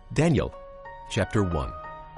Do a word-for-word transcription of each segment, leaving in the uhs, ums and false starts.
Daniel, chapter one.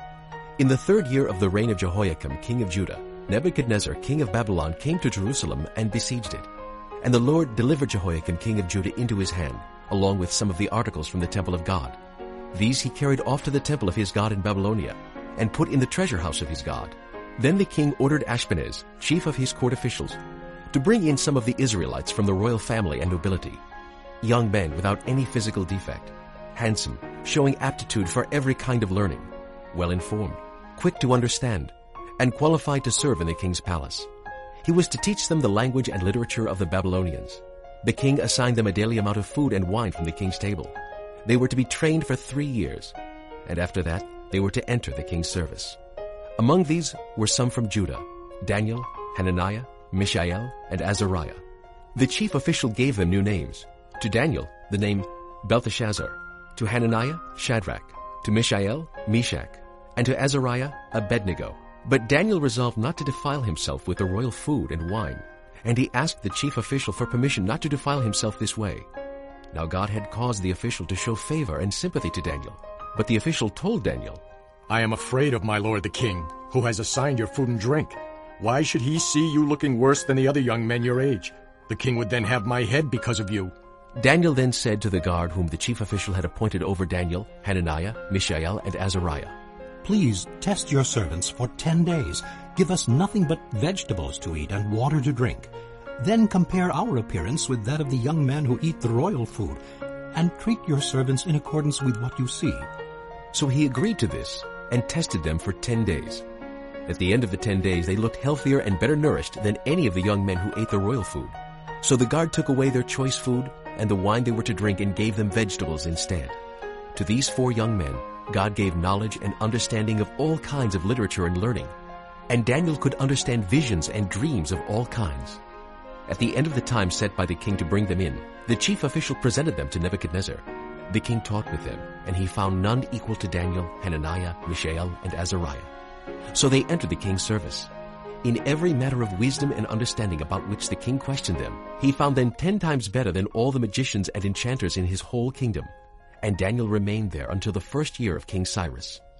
In the third year of the reign of Jehoiakim, king of Judah, Nebuchadnezzar, king of Babylon, came to Jerusalem and besieged it. And the Lord delivered Jehoiakim, king of Judah, into his hand, along with some of the articles from the temple of God. These he carried off to the temple of his God in Babylonia, and put in the treasure house of his God. Then the king ordered Ashpenaz, chief of his court officials, to bring in some of the Israelites from the royal family and nobility, young men without any physical defect, handsome, showing aptitude for every kind of learning, well-informed, quick to understand, and qualified to serve in the king's palace. He was to teach them the language and literature of the Babylonians. The king assigned them a daily amount of food and wine from the king's table. They were to be trained for three years, and after that they were to enter the king's service. Among these were some from Judah: Daniel, Hananiah, Mishael, and Azariah. The chief official gave them new names. To Daniel, the name Belteshazzar; to Hananiah, Shadrach; to Mishael, Meshach; and to Azariah, Abednego. But Daniel resolved not to defile himself with the royal food and wine, and he asked the chief official for permission not to defile himself this way. Now God had caused the official to show favor and sympathy to Daniel. But the official told Daniel, "I am afraid of my lord the king, who has assigned your food and drink. Why should he see you looking worse than the other young men your age? The king would then have my head because of you." Daniel then said to the guard whom the chief official had appointed over Daniel, Hananiah, Mishael, and Azariah, "Please test your servants for ten days. Give us nothing but vegetables to eat and water to drink. Then compare our appearance with that of the young men who eat the royal food, and treat your servants in accordance with what you see." So he agreed to this and tested them for ten days. At the end of the ten days they looked healthier and better nourished than any of the young men who ate the royal food. So the guard took away their choice food and the wine they were to drink and gave them vegetables instead. To these four young men God gave knowledge and understanding of all kinds of literature and learning, and Daniel could understand visions and dreams of all kinds. At the end of the time set by the king to bring them in, the chief official presented them to Nebuchadnezzar. The king talked with them, and he found none equal to Daniel, Hananiah, Mishael, and Azariah. So they entered the king's service. In every matter of wisdom and understanding about which the king questioned them, he found them ten times better than all the magicians and enchanters in his whole kingdom. And Daniel remained there until the first year of King Cyrus.